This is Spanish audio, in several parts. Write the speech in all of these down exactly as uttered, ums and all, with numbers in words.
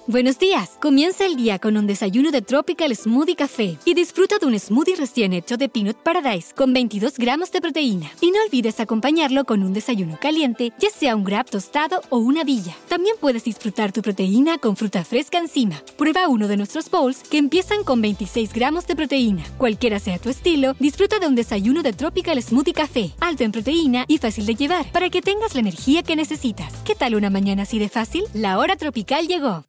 Buenos días. Comienza el día con un desayuno de Tropical Smoothie Café y disfruta de un smoothie recién hecho de Peanut Paradise con veintidós gramos de proteína. Y no olvides acompañarlo con un desayuno caliente, ya sea un Grab tostado o una villa. También puedes disfrutar tu proteína con fruta fresca encima. Prueba uno de nuestros bowls que empiezan con veintiséis gramos de proteína. Cualquiera sea tu estilo, disfruta de un desayuno de Tropical Smoothie Café, alto en proteína y fácil de llevar, para que tengas la energía que necesitas. ¿Qué tal una mañana así de fácil? La hora tropical llegó.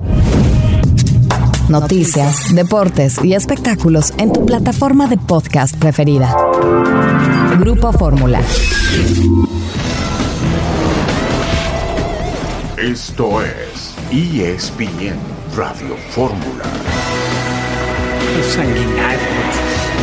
Noticias, deportes y espectáculos en tu plataforma de podcast preferida. Grupo Fórmula. Esto es E S P N Radio Fórmula. Los sanguinarios.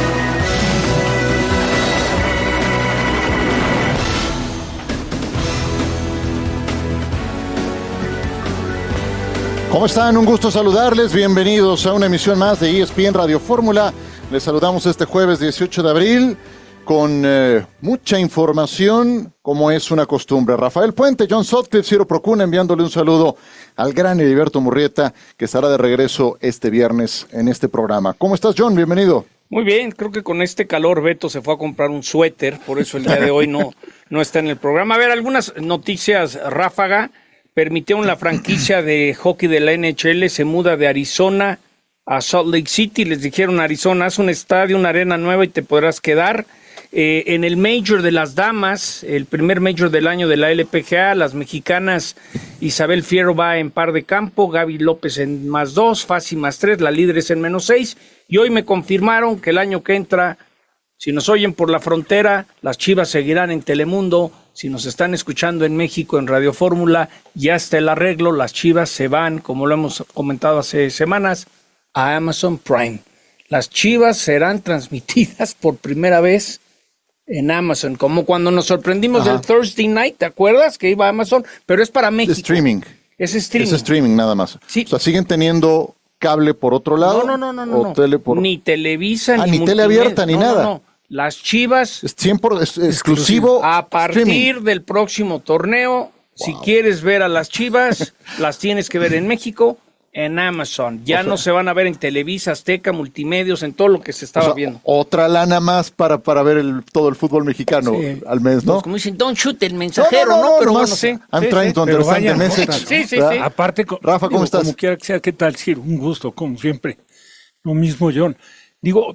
¿Cómo están? Un gusto saludarles. Bienvenidos a una emisión más de E S P N Radio Fórmula. Les saludamos este jueves dieciocho de abril con eh, mucha información, como es una costumbre. Rafael Puente, John Sutcliffe, Ciro Procuna, enviándole un saludo al gran Heriberto Murrieta, que estará de regreso este viernes en este programa. ¿Cómo estás, John? Bienvenido. Muy bien, creo que con este calor Beto se fue a comprar un suéter, por eso el día de hoy no, no está en el programa. A ver, algunas noticias ráfaga. Permitieron la franquicia de hockey de la N H L, se muda de Arizona a Salt Lake City. Les dijeron, Arizona, haz un estadio, una arena nueva y te podrás quedar. Eh, en el Major de las Damas, el primer Major del año de la L P G A, las mexicanas Isabel Fierro va en par de campo, Gaby López en más dos, Fassi más tres, la líder es en menos seis. Y hoy me confirmaron que el año que entra, si nos oyen por la frontera, las Chivas seguirán en Telemundo. Si nos están escuchando en México, en Radio Fórmula, ya está el arreglo. Las Chivas se van, como lo hemos comentado hace semanas, a Amazon Prime. Las Chivas serán transmitidas por primera vez en Amazon, como cuando nos sorprendimos Ajá. del Thursday Night, ¿te acuerdas? Que iba a Amazon, pero es para México. Es streaming. Es streaming. Es streaming nada más. Sí. O sea, siguen teniendo cable por otro lado. No, no, no, no. O no. Tele por... Ni Televisa, ah, ni ni tele abierta, ni no, nada. No, no. Las Chivas es cien por ciento exclusivo. A partir streaming. del próximo torneo, wow. Si quieres ver a las Chivas, las tienes que ver en México, en Amazon. Ya o sea, no se van a ver en Televisa, Azteca, Multimedios, en todo lo que se estaba o sea, viendo. Otra lana más para, para ver el, todo el fútbol mexicano sí. al mes, ¿no? Pues como dicen, don't shoot el mensajero, ¿no? no, no, no pero bueno, sí. I'm sí, trying sí. to understand the message. Sí, sí, sí. Aparte, Rafa, ¿cómo digo, estás? Como quiera que sea, ¿qué tal, Ciro? Un gusto, como siempre. Lo mismo, John. Digo,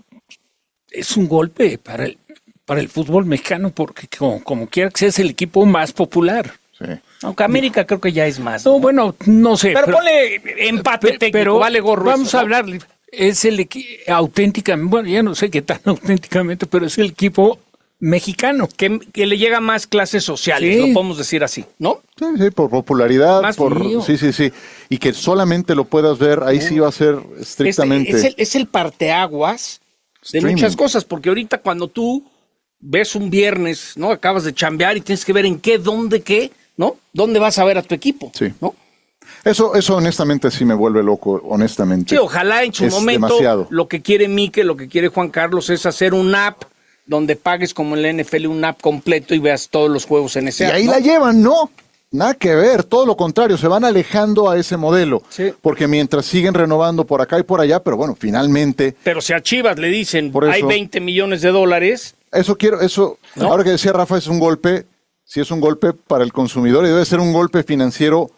es un golpe para el para el fútbol mexicano, porque como, como quiera que sea, es el equipo más popular. Sí. Aunque América creo que ya es más. No, ¿no? bueno, no sé. Pero, pero ponle empate técnico, pero vale gorro. Vamos eso, a hablar, es el equipo auténticamente, bueno, ya no sé qué tan auténticamente, pero es el equipo mexicano. Que, que le llega más clases sociales, sí. Lo podemos decir así, ¿no? Sí, sí, por popularidad, más por mío. sí, sí, sí. Y que solamente lo puedas ver, ahí sí va a ser estrictamente. Este, es, el, es el parteaguas de Streaming. Muchas cosas, porque ahorita cuando tú ves un viernes, ¿no? Acabas de chambear y tienes que ver en qué, dónde, qué, ¿no? ¿Dónde vas a ver a tu equipo? Sí. ¿No? Eso, eso honestamente sí me vuelve loco, honestamente. Sí, ojalá en su es momento demasiado. Lo que quiere Mike, lo que quiere Juan Carlos es hacer un app donde pagues como en la N F L un app completo y veas todos los juegos en ese y app. Y ahí ¿no? la llevan, ¿no? Nada que ver, todo lo contrario, se van alejando a ese modelo. Sí. Porque mientras siguen renovando por acá y por allá, pero bueno, finalmente... Pero si a Chivas le dicen, eso, hay veinte millones de dólares... Eso quiero, eso, ¿no? Ahora que decía Rafa, es un golpe, sí es un golpe para el consumidor y debe ser un golpe financiero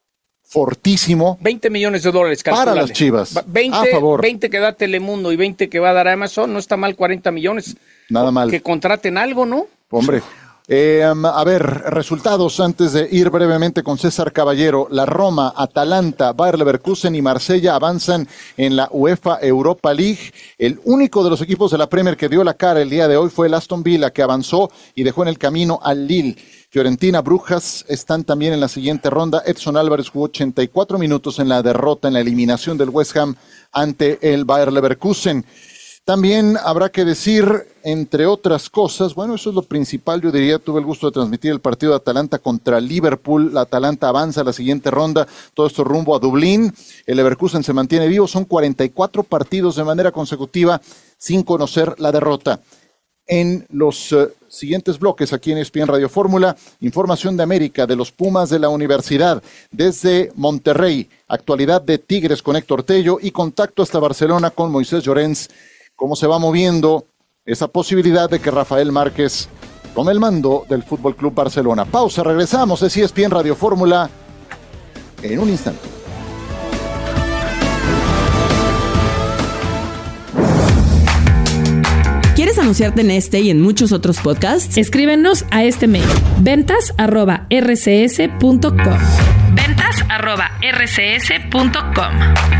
fortísimo. veinte millones de dólares, calculale. Para las Chivas, veinte, a favor. veinte que da Telemundo y veinte que va a dar Amazon, no está mal cuarenta millones. Nada mal. Que contraten algo, ¿no? Hombre. Eh, a ver, resultados antes de ir brevemente con César Caballero. La Roma, Atalanta, Bayer Leverkusen y Marsella avanzan en la UEFA Europa League. El único de los equipos de la Premier que dio la cara el día de hoy fue el Aston Villa, que avanzó y dejó en el camino al Lille. Fiorentina, Brujas están también en la siguiente ronda. Edson Álvarez jugó ochenta y cuatro minutos en la derrota, en la eliminación del West Ham ante el Bayer Leverkusen. También habrá que decir, entre otras cosas, bueno, eso es lo principal, yo diría, tuve el gusto de transmitir el partido de Atalanta contra Liverpool. La Atalanta avanza a la siguiente ronda, todo esto rumbo a Dublín. El Leverkusen se mantiene vivo, son cuarenta y cuatro partidos de manera consecutiva sin conocer la derrota. En los uh, siguientes bloques aquí en E S P N Radio Fórmula, información de América, de los Pumas de la Universidad, desde Monterrey, actualidad de Tigres con Héctor Tello y contacto hasta Barcelona con Moisés Llorens. Cómo se va moviendo esa posibilidad de que Rafael Márquez tome el mando del Fútbol Club Barcelona. Pausa, regresamos, es E S P N Radio Fórmula en un instante. ¿Quieres anunciarte en este y en muchos otros podcasts? Escríbenos a este mail, ventas arroba r c s punto com. ventas arroba r c s punto com.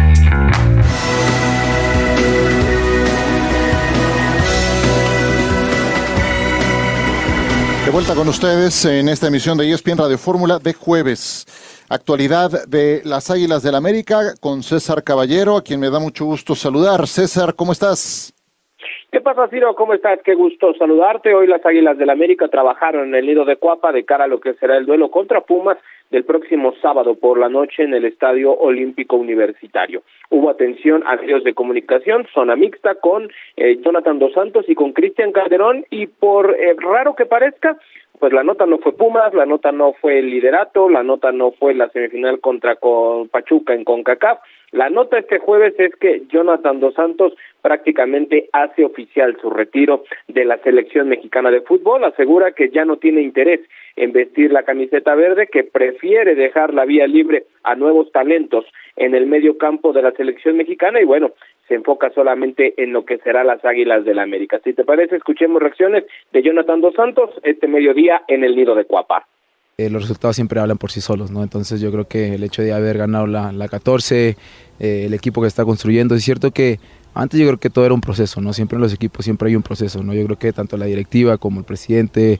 De vuelta con ustedes en esta emisión de E S P N Radio Fórmula de jueves. Actualidad de las Águilas del América con César Caballero, a quien me da mucho gusto saludar. César, ¿cómo estás? ¿Qué pasa, Ciro? ¿Cómo estás? Qué gusto saludarte. Hoy las Águilas del América trabajaron en el nido de Cuapa de cara a lo que será el duelo contra Pumas del próximo sábado por la noche en el Estadio Olímpico Universitario. Hubo atención a medios de comunicación, zona mixta con eh, Jonathan Dos Santos y con Cristian Calderón, y por eh, raro que parezca, pues la nota no fue Pumas, la nota no fue el liderato, la nota no fue la semifinal contra con Pachuca en CONCACAF. La nota este jueves es que Jonathan Dos Santos prácticamente hace oficial su retiro de la selección mexicana de fútbol, asegura que ya no tiene interés en vestir la camiseta verde, que prefiere dejar la vía libre a nuevos talentos en el medio campo de la selección mexicana y bueno, se enfoca solamente en lo que será las Águilas del América. Si te parece, escuchemos reacciones de Jonathan Dos Santos este mediodía en el nido de Cuapa. Eh, los resultados siempre hablan por sí solos, ¿no? Entonces yo creo que el hecho de haber ganado la, la catorce, eh, el equipo que está construyendo, es cierto que antes yo creo que todo era un proceso, ¿no? Siempre en los equipos siempre hay un proceso, ¿no? Yo creo que tanto la directiva como el presidente,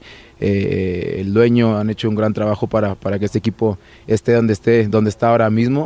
eh, el dueño han hecho un gran trabajo para, para que este equipo esté donde esté, donde está ahora mismo.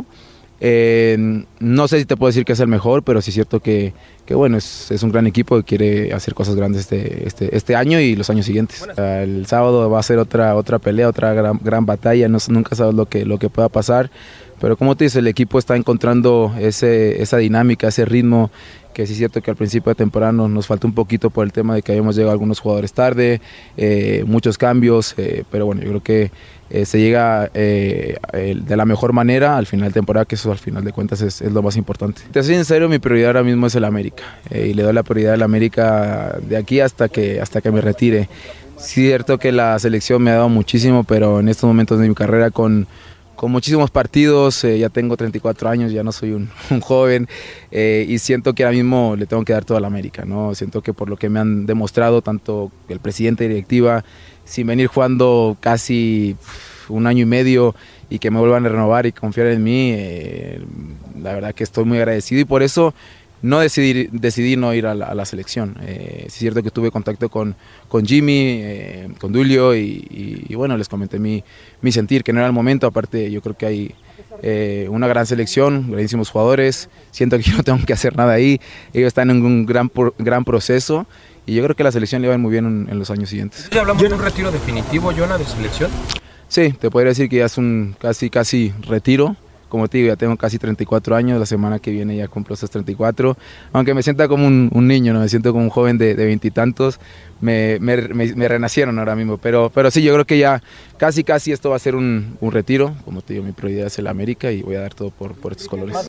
Eh, no sé si te puedo decir que es el mejor, pero sí es cierto que, que bueno, es, es un gran equipo que quiere hacer cosas grandes este, este, este año y los años siguientes. El sábado va a ser otra, otra pelea, otra gran, gran batalla, no, nunca sabes lo que, lo que pueda pasar, pero como te dices, el equipo está encontrando ese, esa dinámica, ese ritmo, que sí es cierto que al principio de temporada nos, nos falta un poquito por el tema de que habíamos llegado algunos jugadores tarde, eh, muchos cambios, eh, pero bueno, yo creo que eh, se llega eh, de la mejor manera al final de temporada, que eso al final de cuentas es, es lo más importante. Te soy sincero, mi prioridad ahora mismo es el América, eh, y le doy la prioridad al América de aquí hasta que, hasta que me retire. Sí es cierto que la selección me ha dado muchísimo, pero en estos momentos de mi carrera con con muchísimos partidos, eh, ya tengo treinta y cuatro años, ya no soy un, un joven, eh, y siento que ahora mismo le tengo que dar todo a la América, ¿no? Siento que por lo que me han demostrado, tanto el presidente y directiva, sin venir jugando casi un año y medio y que me vuelvan a renovar y confiar en mí, eh, la verdad que estoy muy agradecido y por eso no decidí, decidí no ir a la, a la selección. Eh, es cierto que tuve contacto con, con Jimmy, eh, con Dulio y, y, y bueno, les comenté mi, mi sentir, que no era el momento. Aparte yo creo que hay eh, una gran selección, grandísimos jugadores, siento que yo no tengo que hacer nada ahí, ellos están en un gran, gran proceso y yo creo que la selección le va muy bien en, en los años siguientes. ¿Ya hablamos de un retiro definitivo, Jonah, de selección? Sí, te podría decir que ya es un casi, casi retiro. Como te digo, ya tengo casi treinta y cuatro años, la semana que viene ya cumplo esos treinta y cuatro, aunque me sienta como un, un niño, ¿no? Me siento como un joven de veintitantos, me, me, me, me renacieron ahora mismo, pero, pero sí, yo creo que ya casi casi esto va a ser un, un retiro, como te digo, mi prioridad es el América y voy a dar todo por, por estos colores.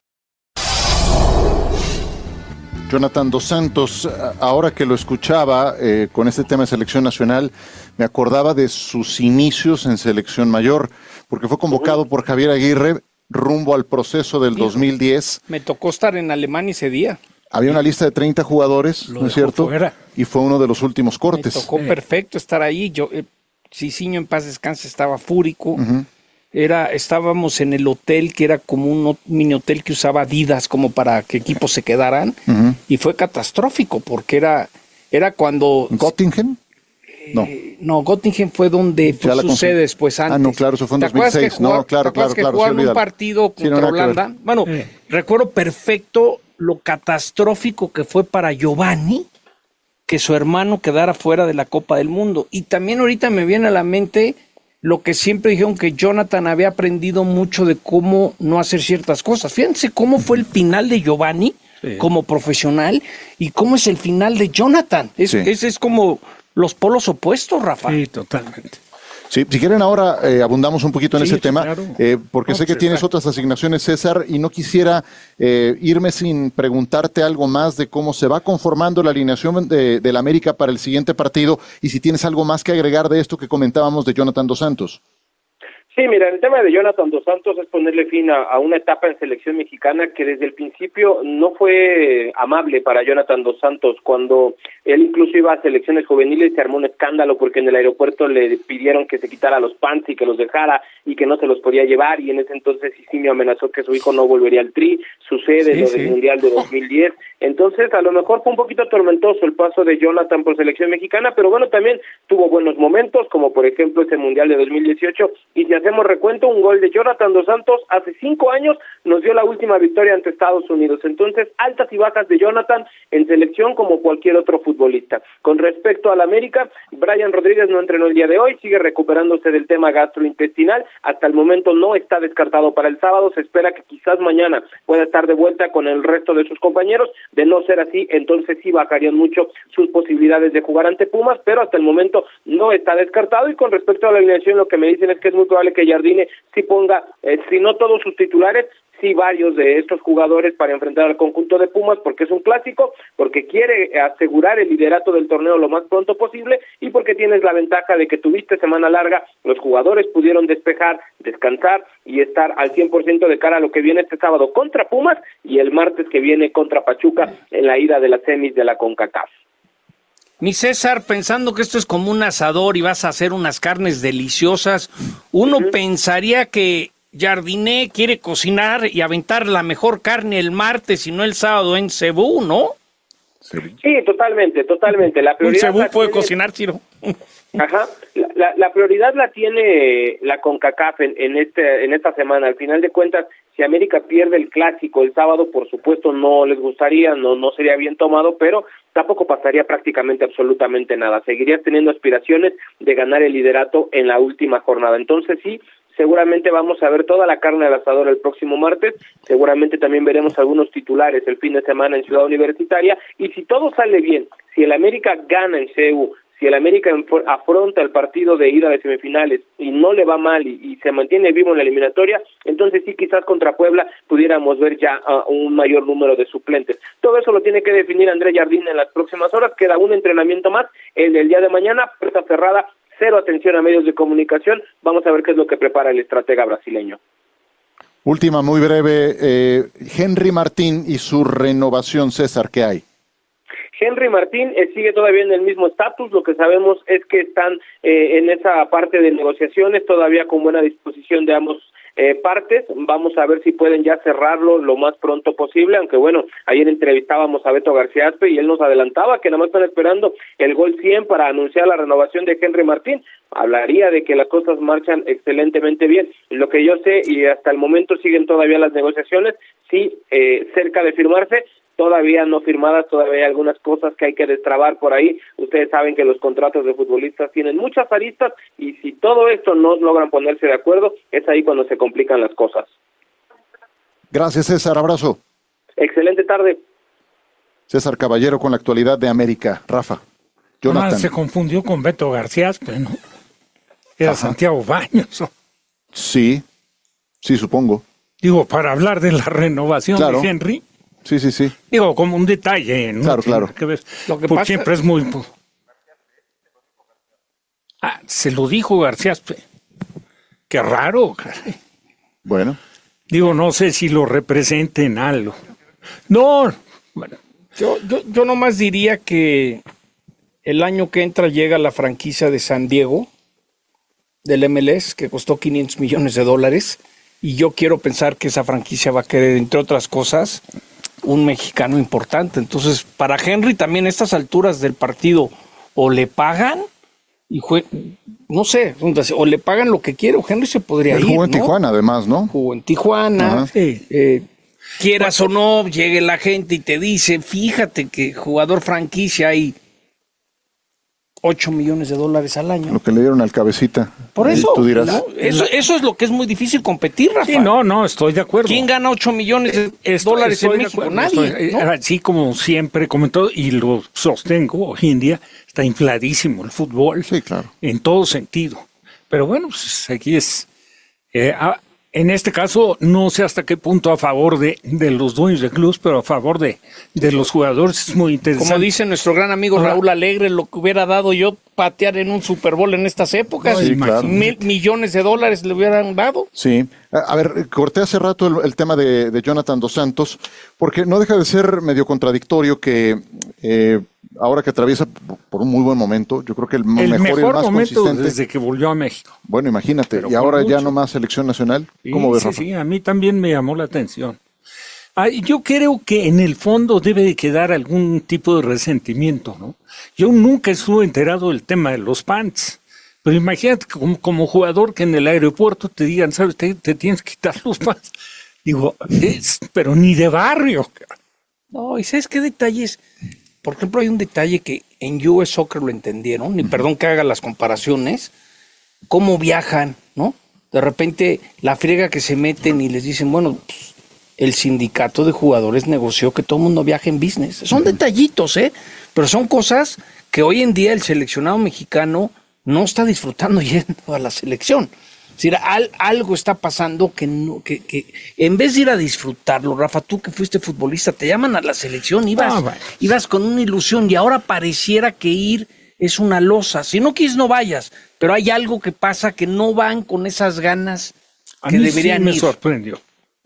Jonathan Dos Santos, ahora que lo escuchaba eh, con este tema de selección nacional, me acordaba de sus inicios en selección mayor, porque fue convocado por Javier Aguirre rumbo al proceso del dos mil diez. Me tocó estar en Alemania ese día. Había una lista de treinta jugadores, ¿no es cierto? Fuera. Y fue uno de los últimos cortes. Me tocó eh. perfecto estar ahí. Yo, eh, Cicinho en paz descanse estaba fúrico. Uh-huh. Era, estábamos en el hotel, que era como un mini hotel que usaba Adidas como para que equipos se quedaran. Uh-huh. Y fue catastrófico porque era, era cuando... ¿Göttingen? No. Eh, no, Göttingen fue donde pues, sucede después antes. Ah, no, claro, eso fue en dos mil seis. Jugar, no, claro, claro, que claro. Jugaron sí, un partido contra sí, no, Holanda. Bueno, eh. recuerdo perfecto lo catastrófico que fue para Giovanni que su hermano quedara fuera de la Copa del Mundo. Y también ahorita me viene a la mente lo que siempre dijeron, que Jonathan había aprendido mucho de cómo no hacer ciertas cosas. Fíjense cómo fue el final de Giovanni. sí. como profesional y cómo es el final de Jonathan. Es, sí. es, es como los polos opuestos, Rafa. Sí, totalmente. Sí, si quieren ahora eh, abundamos un poquito en sí, ese tema, claro. eh, porque no, sé que pues, tienes está. otras asignaciones, César, y no quisiera eh, irme sin preguntarte algo más de cómo se va conformando la alineación de, de la América para el siguiente partido, y si tienes algo más que agregar de esto que comentábamos de Jonathan Dos Santos. Sí, mira, el tema de Jonathan Dos Santos es ponerle fin a, a una etapa en selección mexicana que desde el principio no fue amable para Jonathan Dos Santos. Cuando él incluso iba a selecciones juveniles se armó un escándalo porque en el aeropuerto le pidieron que se quitara los pants y que los dejara y que no se los podía llevar, y en ese entonces Isimio amenazó que su hijo no volvería al Tri. Sucede sí, lo sí. del Mundial de dos mil diez. Entonces, a lo mejor fue un poquito tormentoso el paso de Jonathan por selección mexicana, pero bueno, también tuvo buenos momentos, como por ejemplo ese Mundial de dos mil dieciocho, y si hacemos recuento, un gol de Jonathan Dos Santos hace cinco años nos dio la última victoria ante Estados Unidos. Entonces, altas y bajas de Jonathan en selección como cualquier otro futbolista. Con respecto al América, Brian Rodríguez no entrenó el día de hoy, sigue recuperándose del tema gastrointestinal, hasta el momento no está descartado para el sábado, se espera que quizás mañana pueda estar de vuelta con el resto de sus compañeros. De no ser así, entonces sí bajarían mucho sus posibilidades de jugar ante Pumas, pero hasta el momento no está descartado. Y con respecto a la alineación, lo que me dicen es que es muy probable que Jardine sí ponga, eh, si no todos sus titulares, sí varios de estos jugadores para enfrentar al conjunto de Pumas, porque es un clásico, porque quiere asegurar el liderato del torneo lo más pronto posible y porque tienes la ventaja de que tuviste semana larga, los jugadores pudieron despejar, descansar y estar al cien por ciento de cara a lo que viene este sábado contra Pumas y el martes que viene contra Pachuca en la ida de las semis de la CONCACAF. Mi César, pensando que esto es como un asador y vas a hacer unas carnes deliciosas, uno uh-huh. pensaría que Jardine quiere cocinar y aventar la mejor carne el martes y no el sábado en Cebú, ¿no? Sí, sí totalmente, totalmente. La prioridad un Cebú puede tiene... cocinar, Ciro. Ajá, la, la, la prioridad la tiene la CONCACAF en, en, este, en esta semana. Al final de cuentas, si América pierde el clásico el sábado, por supuesto no les gustaría, no, no sería bien tomado, pero tampoco pasaría prácticamente absolutamente nada. Seguirías teniendo aspiraciones de ganar el liderato en la última jornada. Entonces sí, seguramente vamos a ver toda la carne al asador el próximo martes, seguramente también veremos algunos titulares el fin de semana en Ciudad Universitaria, y si todo sale bien, si el América gana en C U, si el América afronta el partido de ida de semifinales y no le va mal y, y se mantiene vivo en la eliminatoria, entonces sí, quizás contra Puebla pudiéramos ver ya uh, un mayor número de suplentes. Todo eso lo tiene que definir André Jardine en las próximas horas. Queda un entrenamiento más, el del día de mañana, puerta cerrada, cero atención a medios de comunicación. Vamos a ver qué es lo que prepara el estratega brasileño. Última, muy breve, eh, Henry Martín y su renovación, César, ¿qué hay? Henry Martín eh, sigue todavía en el mismo estatus. Lo que sabemos es que están eh, en esa parte de negociaciones todavía con buena disposición de ambos eh, partes. Vamos a ver si pueden ya cerrarlo lo más pronto posible, aunque bueno, ayer entrevistábamos a Beto García Aspe y él nos adelantaba que nada más están esperando el gol cien para anunciar la renovación de Henry Martín. Hablaría de que las cosas marchan excelentemente bien. Lo que yo sé, y hasta el momento siguen todavía las negociaciones, sí, eh, cerca de firmarse, todavía no firmadas, todavía hay algunas cosas que hay que destrabar por ahí. Ustedes saben que los contratos de futbolistas tienen muchas aristas y si todo esto no logran ponerse de acuerdo, es ahí cuando se complican las cosas. Gracias, César. Abrazo. Excelente tarde. César Caballero con la actualidad de América. Rafa. Jonathan. Ah, se confundió con Beto García, pero no. Era Ajá. Santiago Baños. Sí, sí, supongo. Digo, para hablar de la renovación claro. de Henry. Sí, sí, sí. Digo, como un detalle, ¿no? Claro, claro. Que ver. Lo que pasa... siempre es muy... Ah, se lo dijo García. Qué raro, caray. Bueno. Digo, no sé si lo representen algo. No, bueno. Yo, yo, yo nomás diría que el año que entra llega la franquicia de San Diego, del M L S, que costó quinientos millones de dólares, y yo quiero pensar que esa franquicia va a querer, entre otras cosas, un mexicano importante. Entonces, para Henry también a estas alturas del partido o le pagan y jue... no sé, o le pagan lo que quiere, o Henry se podría ir. Jugó en ¿no? Tijuana, además, ¿no? Jugó en Tijuana. Sí. Eh, quieras o no, llegue la gente y te dice, fíjate que jugador franquicia hay ocho millones de dólares al año. Lo que le dieron al Cabecita. Por eso, tú dirás. ¿no? eso, eso es lo que es muy difícil competir, Rafa. Sí, no, no, estoy de acuerdo. ¿Quién gana ocho millones de estoy, dólares estoy en México? Acuerdo, Nadie. Estoy, ¿no? Así como siempre comentó, y lo sostengo, hoy en día está infladísimo el fútbol. Sí, claro. En todo sentido. Pero bueno, pues aquí es... Eh, a, En este caso, no sé hasta qué punto a favor de, de los dueños de clubes, pero a favor de, de los jugadores es muy interesante. Como dice nuestro gran amigo Ahora, Raúl Alegre, lo que hubiera dado yo patear en un Super Bowl en estas épocas, sí, claro. mil millones de dólares le hubieran dado. Sí. A ver, corté hace rato el, el tema de, de Jonathan Dos Santos, porque no deja de ser medio contradictorio que eh, ahora que atraviesa por un muy buen momento, yo creo que el, el mejor, mejor y el más momento consistente desde que volvió a México. Bueno, imagínate, Pero y ahora mucho. ya no más selección nacional. ¿Cómo Sí, ves, sí, Rafa? sí, a mí también me llamó la atención. Ah, yo creo que en el fondo debe de quedar algún tipo de resentimiento, ¿no? Yo nunca estuve enterado del tema de los pants, pero imagínate como, como jugador que en el aeropuerto te digan, ¿sabes? Te, te tienes que quitar los pants. Digo, es, pero ni de barrio. No, ¿y sabes qué detalles? Por ejemplo, hay un detalle que en U S Soccer lo entendieron, y perdón que haga las comparaciones, cómo viajan, ¿no? De repente la friega que se meten y les dicen, bueno, pues, el sindicato de jugadores negoció que todo el mundo viaje en business. Son detallitos, ¿eh? Pero son cosas que hoy en día el seleccionado mexicano no está disfrutando yendo a la selección. Es decir, al, algo está pasando que, no, que, que en vez de ir a disfrutarlo, Rafa, tú que fuiste futbolista, te llaman a la selección, ibas, Ah, bueno. ibas con una ilusión y ahora pareciera que ir es una losa. Si no quieres, no vayas, pero hay algo que pasa que no van con esas ganas A que mí deberían sí me ir. sorprendió.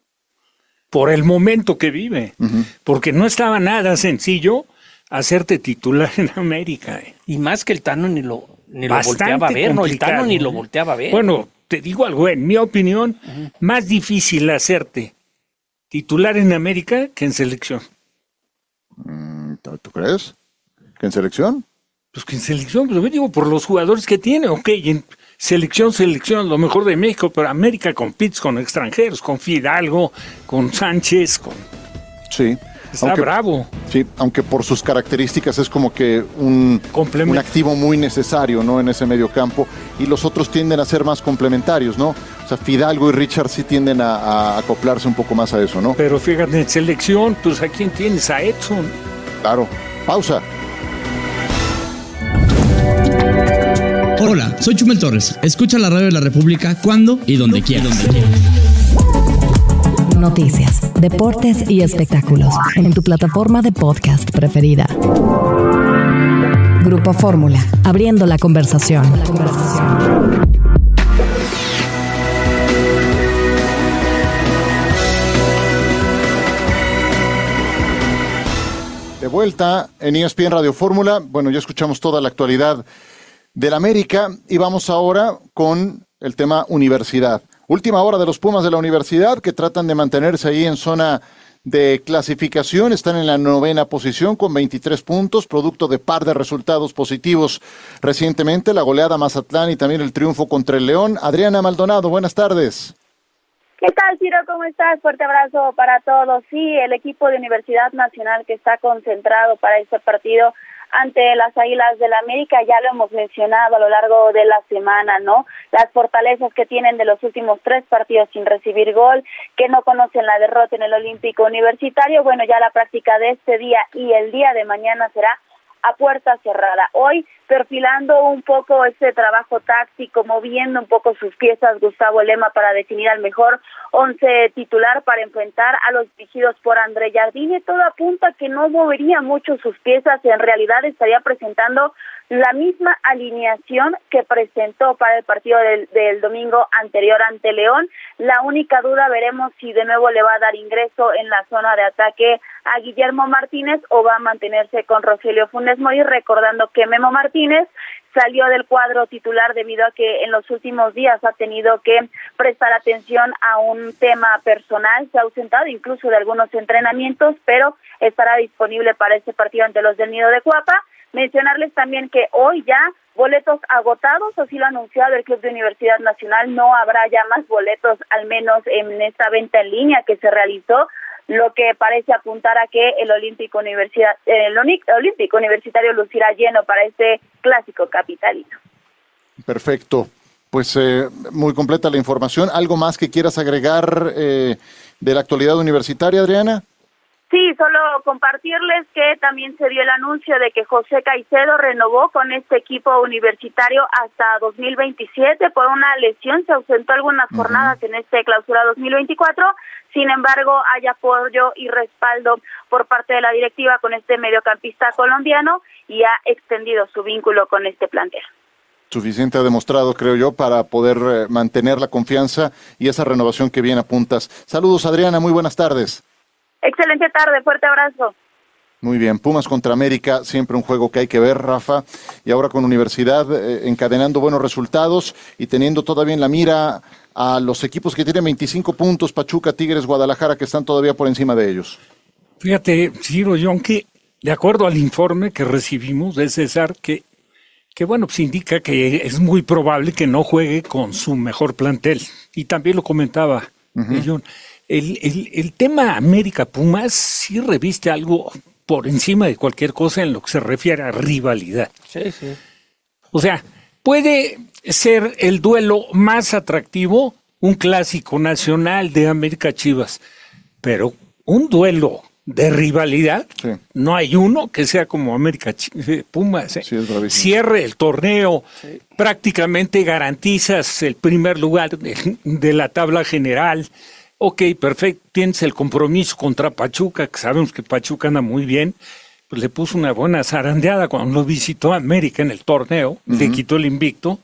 Por el momento que vive. Uh-huh. Porque no estaba nada sencillo hacerte titular en América. Eh. Y más que el Tano ni lo, ni lo volteaba a ver, no, el Tano ni lo volteaba a ver. Bueno, te digo algo, en mi opinión, uh-huh. más difícil hacerte titular en América que en selección. ¿Tú crees? ¿Que en selección? Pues que en selección, pues yo digo, por los jugadores que tiene, ok, en selección, selección, lo mejor de México, pero América compites con extranjeros, con Fidalgo, con Sánchez, con... Sí. Está aunque, bravo. Sí, aunque por sus características es como que un, un activo muy necesario, ¿no? En ese medio campo, y los otros tienden a ser más complementarios, ¿no? O sea, Fidalgo y Richard sí tienden a, a acoplarse un poco más a eso, ¿no? Pero fíjate, en selección, pues ¿a quién tienes? A Edson. Claro. Pausa. Hola, soy Chumel Torres. Escucha la radio de la República cuando y donde quieras. Noticias, deportes y espectáculos en tu plataforma de podcast preferida. Grupo Fórmula, abriendo la conversación. La conversación. De vuelta en E S P N Radio Fórmula. Bueno, ya escuchamos toda la actualidad del América y vamos ahora con el tema universidad. Última hora de los Pumas de la universidad que tratan de mantenerse ahí en zona de clasificación. Están en la novena posición con veintitrés puntos, producto de par de resultados positivos recientemente, la goleada a Mazatlán y también el triunfo contra el León. Adriana Maldonado, buenas tardes. ¿Qué tal, Ciro? ¿Cómo estás? Fuerte abrazo para todos. Sí, el equipo de Universidad Nacional que está concentrado para este partido ante las Águilas del América, ya lo hemos mencionado a lo largo de la semana, ¿no? Las fortalezas que tienen de los últimos tres partidos sin recibir gol, que no conocen la derrota en el Olímpico Universitario. Bueno, ya la práctica de este día y el día de mañana será a puerta cerrada. Hoy, perfilando un poco este trabajo táctico, moviendo un poco sus piezas, Gustavo Lema, para definir al mejor once titular para enfrentar a los dirigidos por André Jardine. Todo apunta que no movería mucho sus piezas, en realidad estaría presentando la misma alineación que presentó para el partido del, del domingo anterior ante León. La única duda, veremos si de nuevo le va a dar ingreso en la zona de ataque a Guillermo Martínez o va a mantenerse con Rogelio Funes Mori, recordando que Memo Martínez salió del cuadro titular debido a que en los últimos días ha tenido que prestar atención a un tema personal, se ha ausentado incluso de algunos entrenamientos, pero estará disponible para este partido ante los del Nido de Cuapa. Mencionarles también que hoy ya boletos agotados, así lo ha anunciado el Club de Universidad Nacional, no habrá ya más boletos, al menos en esta venta en línea que se realizó lo que parece apuntar a que el Olímpico Universidad, el Olímpico Universitario lucirá lleno para este clásico capitalino. Perfecto. Pues eh, muy completa la información. ¿Algo más que quieras agregar eh, de la actualidad universitaria, Adriana? Sí, solo compartirles que también se dio el anuncio de que José Caicedo renovó con este equipo universitario hasta dos mil veintisiete por una lesión. Se ausentó algunas uh-huh. jornadas en este clausura dos mil veinticuatro. Sin embargo, hay apoyo y respaldo por parte de la directiva con este mediocampista colombiano y ha extendido su vínculo con este plantel. Suficiente ha demostrado, creo yo, para poder eh, mantener la confianza y esa renovación que bien apuntas. Saludos, Adriana, muy buenas tardes. Excelente tarde, fuerte abrazo. Muy bien, Pumas contra América, siempre un juego que hay que ver, Rafa, y ahora con Universidad eh, encadenando buenos resultados y teniendo todavía en la mira a los equipos que tienen veinticinco puntos, Pachuca, Tigres, Guadalajara, que están todavía por encima de ellos. Fíjate, Ciro, John, que de acuerdo al informe que recibimos de César, que que bueno, pues indica que es muy probable que no juegue con su mejor plantel. Y también lo comentaba uh-huh. John. El, el, el tema América-Pumas sí reviste algo por encima de cualquier cosa en lo que se refiere a rivalidad. Sí, sí. O sea, puede ser el duelo más atractivo, un clásico nacional de América-Chivas, pero un duelo de rivalidad, sí. no hay uno que sea como América Pumas. ¿eh? Sí, es Cierre el torneo, sí. prácticamente garantizas el primer lugar de, de la tabla general. Ok, perfecto, tienes el compromiso contra Pachuca, que sabemos que Pachuca anda muy bien, pues le puso una buena zarandeada cuando lo visitó América en el torneo, uh-huh. le quitó el invicto,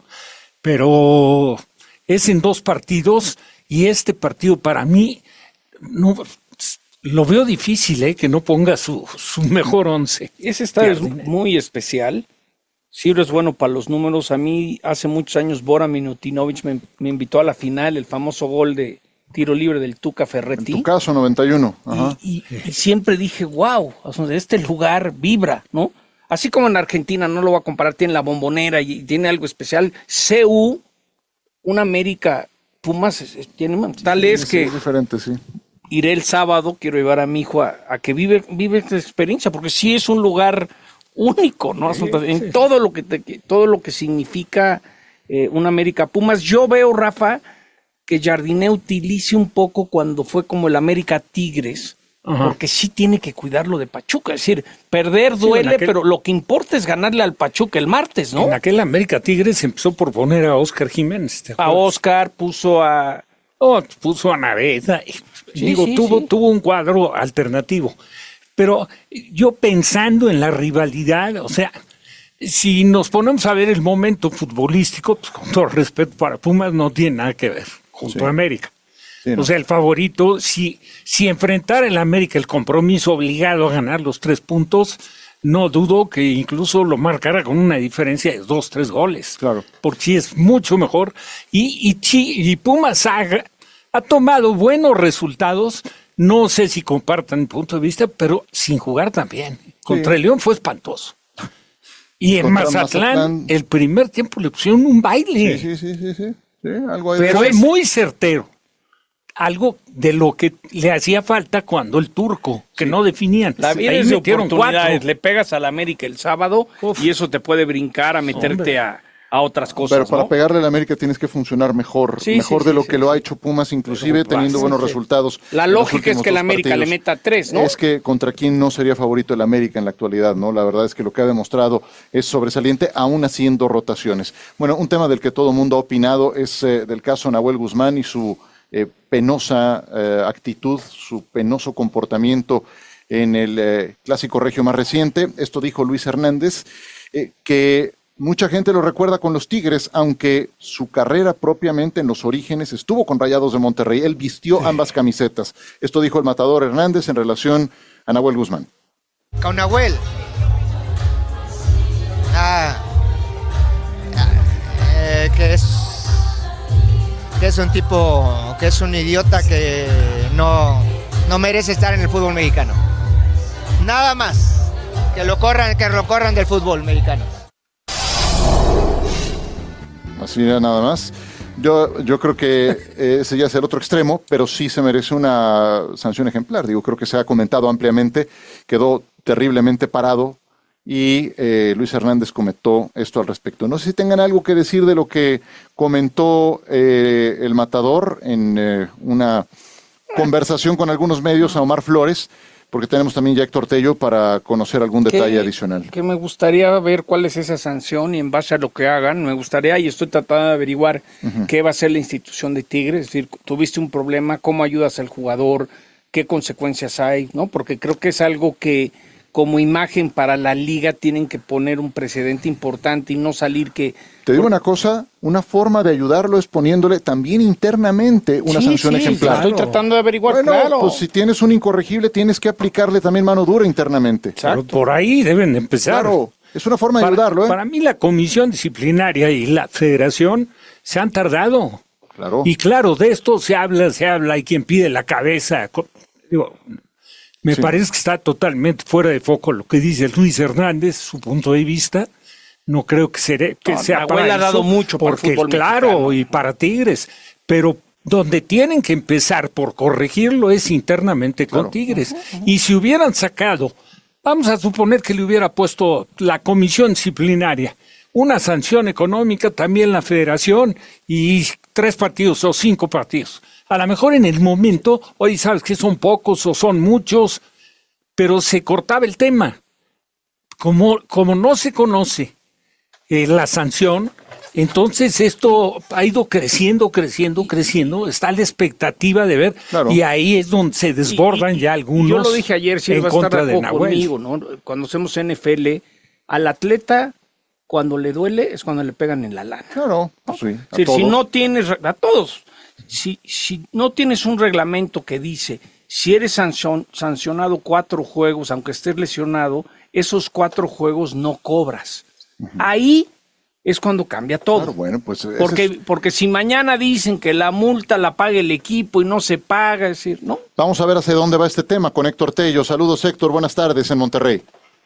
pero es en dos partidos y este partido para mí no... Lo veo difícil, ¿eh? Que no ponga su, su mejor once. Ese estadio es muy especial. Ciro es bueno para los números. A mí, hace muchos años, Bora Milutinovic me, me invitó a la final, el famoso gol de tiro libre del Tuca Ferretti. En tu caso, noventa y uno. Ajá. Y, y, y siempre dije, wow, este lugar vibra, ¿no? Así como en Argentina, no lo voy a comparar, tiene la Bombonera y tiene algo especial. C U, una América Pumas, tiene tal es sí, que... Es diferente, sí. Iré el sábado, quiero llevar a mi hijo a, a que vive, vive esta experiencia, porque sí es un lugar único, ¿no? Sí, en sí. todo lo que te, todo lo que significa eh, una América Pumas. Yo veo, Rafa, que Jardiné utilice un poco cuando fue como el América Tigres, Ajá. porque sí tiene que cuidarlo de Pachuca. Es decir, perder duele, sí, aquel... pero lo que importa es ganarle al Pachuca el martes, ¿no? En aquel América Tigres empezó por poner a Oscar Jiménez. A Oscar, puso a... Oh, puso a Naveda. Sí, Digo, sí, tuvo, sí. tuvo un cuadro alternativo. Pero yo pensando en la rivalidad, o sea, si nos ponemos a ver el momento futbolístico, pues con todo respeto para Pumas, no tiene nada que ver junto sí. a América. Sí, ¿no? O sea, el favorito, si, si enfrentara el América el compromiso obligado a ganar los tres puntos, no dudo que incluso lo marcara con una diferencia de dos, tres goles. Claro. Porque sí es mucho mejor. Y, y, y Pumas ha, ha tomado buenos resultados. No sé si compartan mi punto de vista, pero sin jugar también. Contra sí. el León fue espantoso. Y en Mazatlán, Mazatlán, el primer tiempo le pusieron un baile. Sí, sí, sí, sí. sí. sí algo pero fue muy certero. Algo de lo que le hacía falta cuando el turco, que sí. no definían. La vida es de oportunidades. Le pegas al América el sábado Uf. y eso te puede brincar a meterte a, a otras cosas. Pero para ¿no? pegarle al América tienes que funcionar mejor, sí, mejor sí, de lo sí, que sí, lo ha hecho Pumas, inclusive teniendo sí, buenos sí. resultados. La lógica es que el América partidos. le meta tres, ¿no? Es que contra quién no sería favorito el América en la actualidad, ¿no? La verdad es que lo que ha demostrado es sobresaliente, aún haciendo rotaciones. Bueno, un tema del que todo el mundo ha opinado es eh, del caso Nahuel Guzmán y su Eh, penosa eh, actitud, su penoso comportamiento en el eh, clásico regio más reciente. Esto dijo Luis Hernández, eh, que mucha gente lo recuerda con los Tigres, aunque su carrera propiamente en los orígenes estuvo con Rayados de Monterrey. Él vistió sí. ambas camisetas. Esto dijo el matador Hernández en relación a Nahuel Guzmán. Con Nahuel. Ah, eh, que es que es un tipo, que es un idiota que no, no merece estar en el fútbol mexicano. Nada más, que lo corran, que lo corran del fútbol mexicano. Así era nada más. Yo, yo creo que ese ya es el otro extremo, pero sí se merece una sanción ejemplar. Digo, creo que se ha comentado ampliamente, quedó terriblemente parado y eh, Luis Hernández comentó esto al respecto. No sé si tengan algo que decir de lo que comentó eh, el Matador en eh, una conversación con algunos medios a Omar Flores, porque tenemos también ya Héctor Tello para conocer algún detalle que, adicional. Que me gustaría ver cuál es esa sanción y en base a lo que hagan, me gustaría, y estoy tratando de averiguar uh-huh. qué va a hacer la institución de Tigres, es decir, tuviste un problema, cómo ayudas al jugador, qué consecuencias hay, ¿no? Porque creo que es algo que como imagen para la liga tienen que poner un precedente importante y no salir que... Te digo una cosa, una forma de ayudarlo es poniéndole también internamente una sí, sanción sí, ejemplar. Estoy tratando de averiguar, bueno, claro. Pues si tienes un incorregible tienes que aplicarle también mano dura internamente. Exacto. Por ahí deben empezar. Claro, es una forma de para, ayudarlo. ¿eh? Para mí la comisión disciplinaria y la federación se han tardado. Claro. Y claro, de esto se habla, se habla, hay quien pide la cabeza. Digo... Me sí. parece que está totalmente fuera de foco lo que dice Luis Hernández, su punto de vista. No creo que, seré, que no, sea para ha eso, dado mucho para porque el fútbol claro, mexicano. Y para Tigres. Pero donde tienen que empezar por corregirlo es internamente con claro. Tigres. Uh-huh. Y si hubieran sacado, vamos a suponer que le hubiera puesto la comisión disciplinaria, una sanción económica, también la federación y tres partidos o cinco partidos. A lo mejor en el momento, hoy sabes que son pocos o son muchos, pero se cortaba el tema. Como, como no se conoce eh, la sanción, entonces esto ha ido creciendo, creciendo, creciendo. Está la expectativa de ver, claro. y ahí es donde se desbordan y, y, ya algunos. Yo lo dije ayer, si en va a contra estar de Nahuel. Conmigo, ¿no? Cuando hacemos N F L, al atleta, cuando le duele, es cuando le pegan en la lana. Claro, ¿no? Sí, a si, si no tienes, a todos. Si, si no tienes un reglamento que dice, si eres sancion, sancionado cuatro juegos, aunque estés lesionado, esos cuatro juegos no cobras. Uh-huh. Ahí es cuando cambia todo. Claro, bueno, pues porque, es... porque si mañana dicen que la multa la paga el equipo y no se paga, es decir, ¿no? Vamos a ver hacia dónde va este tema con Héctor Tello. Saludos, Héctor, buenas tardes en Monterrey.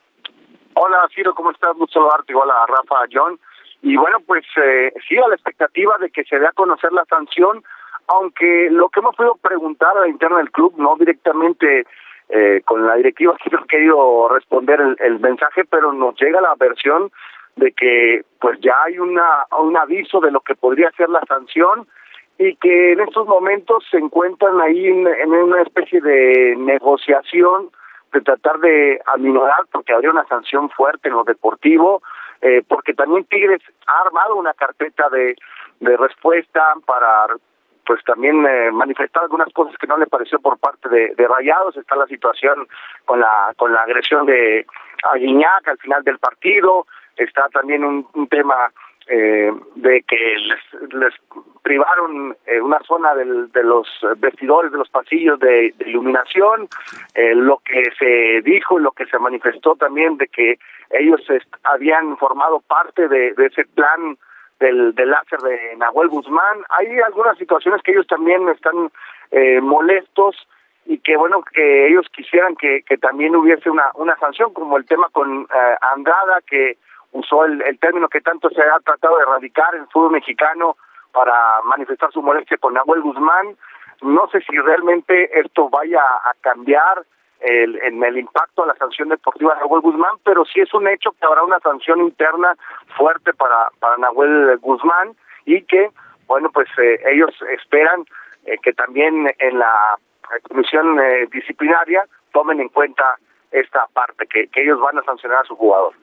Hola, Ciro, ¿cómo estás? Mucho saludarte, igual a Rafa, a John. Y bueno, pues eh, sí, a la expectativa de que se dé a conocer la sanción, aunque lo que hemos podido preguntar a la interna del club, no directamente eh, con la directiva, que no he querido responder el, el mensaje, pero nos llega la versión de que pues ya hay una un aviso de lo que podría ser la sanción y que en estos momentos se encuentran ahí en, en una especie de negociación de tratar de aminorar, porque habría una sanción fuerte en lo deportivo, eh, porque también Tigres ha armado una carpeta de, de respuesta para pues también eh, manifestar algunas cosas que no le pareció por parte de, de Rayados. Está la situación con la con la agresión de a Guiñac al final del partido, está también un, un tema eh, de que les, les privaron eh, una zona del, de los vestidores, de los pasillos de, de iluminación, eh, lo que se dijo y lo que se manifestó también de que ellos est- habían formado parte de, de ese plan del, del láser de Nahuel Guzmán. Hay algunas situaciones que ellos también están eh, molestos y que bueno, que ellos quisieran que, que también hubiese una, una sanción, como el tema con eh, Andrada, que usó el, el término que tanto se ha tratado de erradicar en el fútbol mexicano para manifestar su molestia con Nahuel Guzmán. No sé si realmente esto vaya a cambiar el, en el impacto a la sanción deportiva de Nahuel Guzmán, pero sí es un hecho que habrá una sanción interna fuerte para, para Nahuel Guzmán y que, bueno, pues eh, ellos esperan eh, que también en la comisión eh, disciplinaria tomen en cuenta esta parte, que, que ellos van a sancionar a su jugador.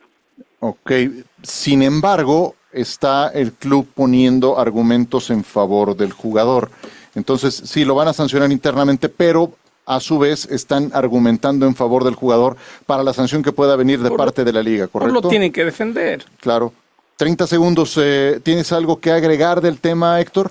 Ok, sin embargo, está el club poniendo argumentos en favor del jugador. Entonces, sí, lo van a sancionar internamente, pero a su vez están argumentando en favor del jugador para la sanción que pueda venir de por parte lo, de la liga, ¿correcto? Pues lo tienen que defender. Claro. treinta segundos, eh, ¿tienes algo que agregar del tema, Héctor?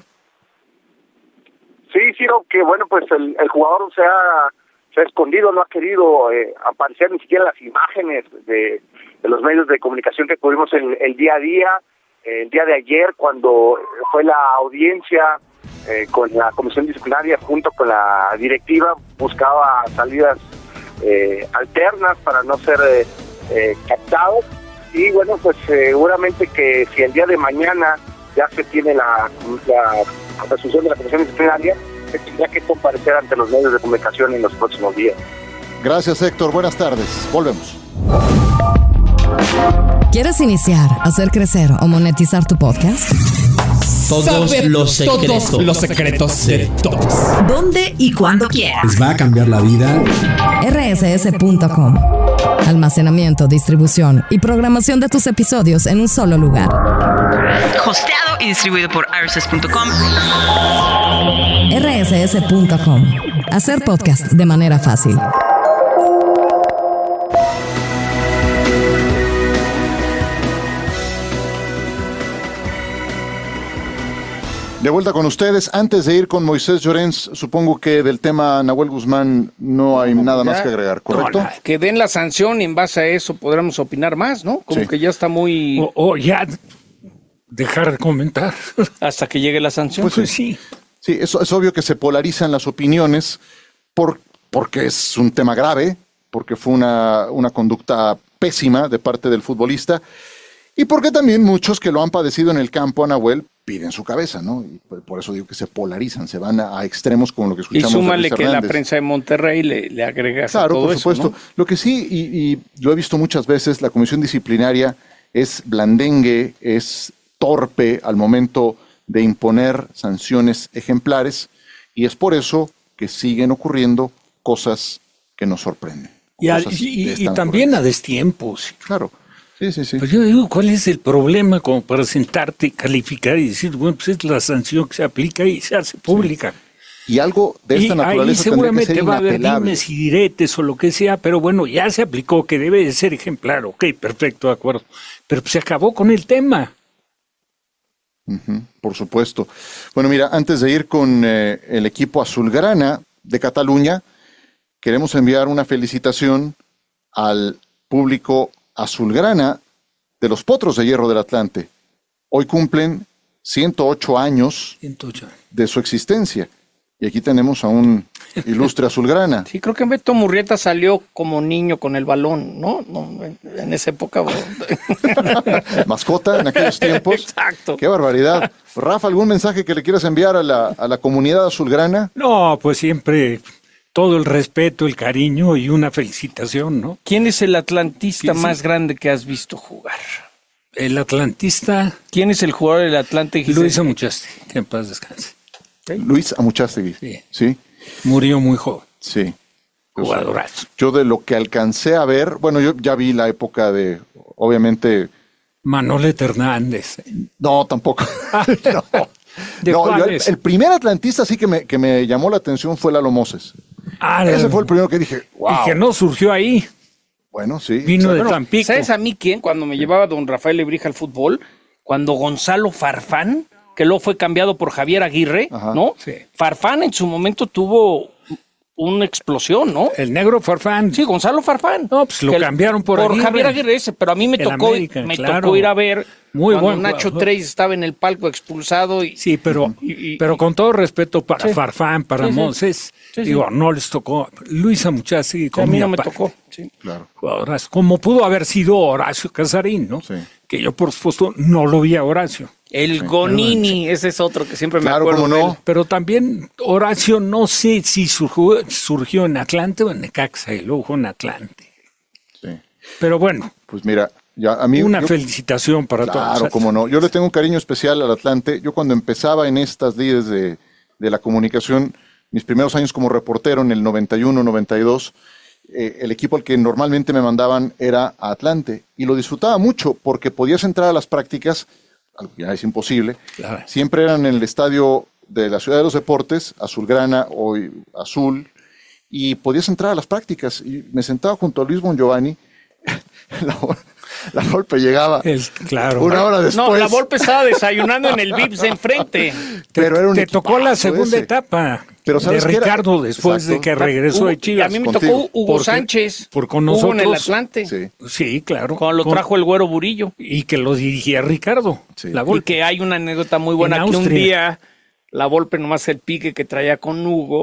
Sí, sí, que bueno, pues el, el jugador se ha, se ha escondido, no ha querido eh, aparecer ni siquiera las imágenes de, de los medios de comunicación que cubrimos el, el día a día, eh, el día de ayer, cuando fue la audiencia eh, con la comisión disciplinaria junto con la directiva, buscaba salidas eh, alternas para no ser eh, eh, captado. Y bueno, pues seguramente que si el día de mañana ya se tiene la, la resolución de la comisión disciplinaria, que tendrá que comparecer ante los medios de comunicación en los próximos días. Gracias, Héctor. Buenas tardes. Volvemos. ¿Quieres iniciar, hacer crecer o monetizar tu podcast? Todos Saber los secretos. Todos los secretos de todos. ¿Dónde y cuándo quieras? Les va a cambiar la vida. R S S punto com. Almacenamiento, distribución y programación de tus episodios en un solo lugar. Hosteado y distribuido por R S S punto com. R S S punto com. Hacer podcast de manera fácil. De vuelta con ustedes. Antes de ir con Moisés Llorens, supongo que del tema Nahuel Guzmán no hay nada más que agregar, ¿correcto? No, que den la sanción y en base a eso podremos opinar más, ¿no? Como Sí. que ya está muy... O, o ya dejar de comentar. Hasta que llegue la sanción. Pues sí. Sí, eso es obvio que se polarizan las opiniones por, porque es un tema grave, porque fue una, una conducta pésima de parte del futbolista y porque también muchos que lo han padecido en el campo a Nahuel piden su cabeza, ¿no? Y por, por eso digo que se polarizan, se van a, a extremos como lo que Y escuchamos de súmale Luis que la Hernández. prensa de Monterrey le, le agrega Claro, todo por supuesto. eso, ¿no? Lo que sí, y, y lo he visto muchas veces, la comisión disciplinaria es blandengue, es torpe al momento de imponer sanciones ejemplares, y es por eso que siguen ocurriendo cosas que nos sorprenden. Y, a- Cosas y- que y están también a destiempos. Claro. Sí, sí, sí. Pues yo digo, ¿cuál es el problema como para sentarte, calificar y decir, bueno, pues es la sanción que se aplica y se hace pública? Y algo de esta Y naturaleza ahí tendría que seguramente ser va a haber inapelable. dimes y diretes o lo que sea, pero bueno, ya se aplicó, que debe de ser ejemplar, ok, perfecto, de acuerdo. Pero pues se acabó con el tema. Ujú, por supuesto. Bueno, mira, antes de ir con eh, el equipo azulgrana de Cataluña, queremos enviar una felicitación al público azulgrana de los Potros de Hierro del Atlante. Hoy cumplen ciento ocho años ciento ocho. de su existencia. Y aquí tenemos a un ilustre azulgrana. Sí, creo que Beto Murrieta salió como niño con el balón, ¿no? no en, en esa época. bueno. Mascota en aquellos tiempos. Exacto. Qué barbaridad. Rafa, ¿algún mensaje que le quieras enviar a la, a la comunidad azulgrana? No, pues siempre todo el respeto, el cariño y una felicitación, ¿no? ¿Quién es el atlantista Sí, sí. más grande que has visto jugar? El atlantista ¿Quién es el jugador del Atlante? Luis Amuchaste, que en paz descanse. Luis Amuchastegui. Sí. Sí. Murió muy joven. Sí. Jugadorazo. Yo de lo que alcancé a ver, bueno, yo ya vi la época de, obviamente... Manolete Hernández. No, tampoco. no. ¿De No, yo el, cuáles? el primer atlantista sí que me, que me llamó la atención fue Lalo Moses. Ah, Ese fue el primero que dije, wow. Y que no surgió ahí. Bueno, sí. Vino de Bueno, Tampico. ¿sabes a mí quién? Cuando me llevaba don Rafael Lebrija al fútbol, cuando Gonzalo Farfán, que luego fue cambiado por Javier Aguirre, Ajá. ¿no? Sí. Farfán en su momento tuvo una explosión, ¿no? El negro Farfán. Sí, Gonzalo Farfán. No, pues lo Que el- cambiaron por Aguirre. Javier Aguirre ese, pero a mí me El tocó, América, me claro. tocó ir a ver Muy cuando buen Nacho jugador. Treyes estaba en el palco expulsado y Sí, pero, y- y- pero con todo respeto para Sí. Farfán, para Sí, sí. Moses, Sí, sí. digo, no les tocó. Luis Amuchastegui a mí no me aparte. tocó. Sí. Claro. Jugadorazo. Como pudo haber sido Horacio Casarín, ¿no? Sí. Que yo, por supuesto, no lo vi a Horacio. El Gonini, ese es otro que siempre me Claro, acuerdo cómo de no. él. Pero también Horacio, no sé si surgió, surgió en Atlante o en Necaxa, y luego jugó en Atlante. Sí. Pero bueno, Pues mira, ya a mí... una yo- felicitación para Claro, todos. cómo no. Yo le tengo un cariño especial al Atlante. Yo cuando empezaba en estas líderes de, de la comunicación, mis primeros años como reportero en el noventa y uno, noventa y dos, eh, el equipo al que normalmente me mandaban era a Atlante. Y lo disfrutaba mucho porque podías entrar a las prácticas, algo que ya es imposible. Claro. Siempre eran en el estadio de la Ciudad de los Deportes, Azulgrana o Azul, y podías entrar a las prácticas. Y me sentaba junto a Luis Bongiovanni. la, la golpe llegaba El- claro. una hora después. No, la Volpe estaba desayunando en el Vips de enfrente. Te, pero era un te tocó la equipazo segunda ese. etapa Pero de ¿sabes qué era? Ricardo después Exacto. de que regresó de Hugo- Chivas. A mí me contigo. tocó Hugo Porque- Sánchez. por con Hugo en el nosotros. Atlante. Sí. Sí, claro. Cuando lo Con- trajo el Güero Burillo. Y que lo dirigía Ricardo. Sí. La Y Volpe. que hay una anécdota muy buena En que un Austria. día la Volpe nomás el pique que traía con Hugo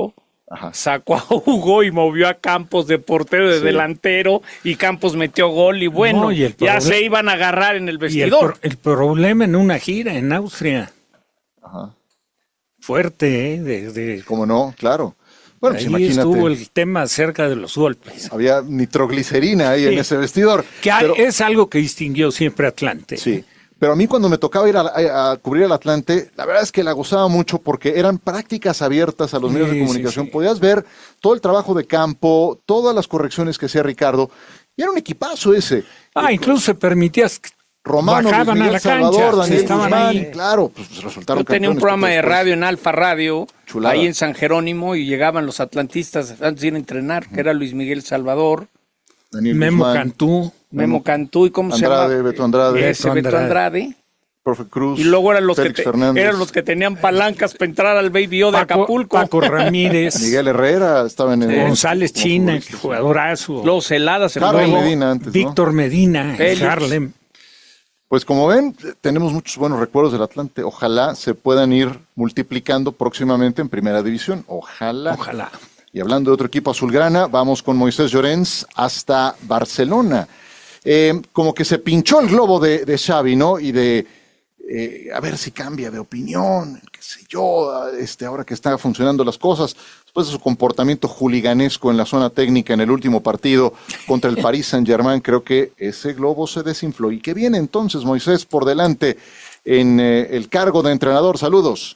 Ajá. Sacó a Hugo y movió a Campos de portero, de sí. delantero, y Campos metió gol y bueno, no, y ya problema, se iban a agarrar en el vestidor. Y el, el problema en una gira en Austria. Ajá. Fuerte, ¿eh? De, de... ¿Cómo no? Claro. Bueno, ahí pues imagínate, estuvo el tema acerca de los golpes. Había nitroglicerina ahí sí. en ese vestidor. Que pero, es algo que distinguió siempre Atlante. Sí. Pero a mí cuando me tocaba ir a, a, a cubrir el Atlante, la verdad es que la gozaba mucho porque eran prácticas abiertas a los sí, medios de comunicación. Sí, sí. Podías ver todo el trabajo de campo, todas las correcciones que hacía Ricardo. Y era un equipazo ese. Ah, incluso se permitías... Romano, bajaban Luis Miguel a la Salvador, cancha, Daniel estaban Guzmán, ahí. Claro, pues resultaron Yo tenía un programa de radio en Alfa Radio, Chulada. ahí en San Jerónimo, y llegaban los atlantistas antes de ir a entrenar, que era Luis Miguel Salvador, Daniel Memo Guzmán, Cantú, Memo Cantú, ¿y cómo Andrade, se llama? Beto Andrade, Ese Beto Andrade. Andrade. Profe Cruz, y luego eran los, Félix que te, Fernández. eran los que tenían palancas para entrar al Baby O de Paco, Acapulco. Paco Ramírez. Miguel Herrera estaba en el... Sí. González China, jugadorazo. Los heladas. Carlos Medina antes, Víctor ¿no? Medina, Félix. Harlem. Pues como ven, tenemos muchos buenos recuerdos del Atlante. Ojalá se puedan ir multiplicando próximamente en Primera División. Ojalá. Ojalá. Y hablando de otro equipo azulgrana, vamos con Moisés Llorens hasta Barcelona. Eh, como que se pinchó el globo de, de Xavi, ¿no? Y de, eh, a ver si cambia de opinión, qué sé yo, este, ahora que están funcionando las cosas. Después de su comportamiento juliganesco en la zona técnica en el último partido contra el Paris Saint-Germain, creo que ese globo se desinfló. ¿Y qué viene entonces Moisés por delante en eh, el cargo de entrenador? Saludos.